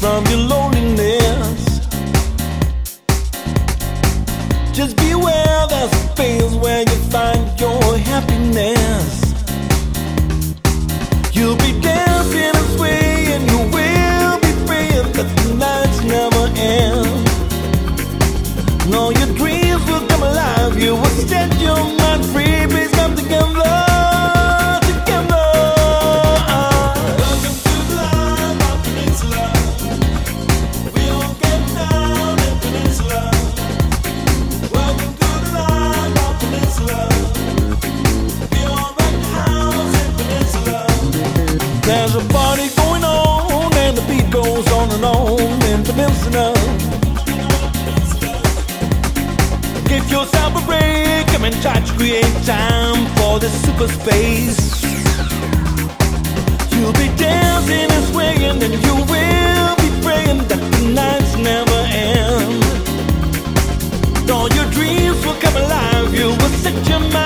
from your loneliness. Just beware, there's a phase where you find your happiness. You'll be dancing and swaying, you will be praying that the nights never end. No, your dreams will come alive, you will set your mind free, please come together. There's a party going on and the beat goes on and on in Peninsula. Give yourself a break, come and try to create time for this super space. You'll be dancing and swaying and you will be praying that the nights never end. All your dreams will come alive, you will set your mind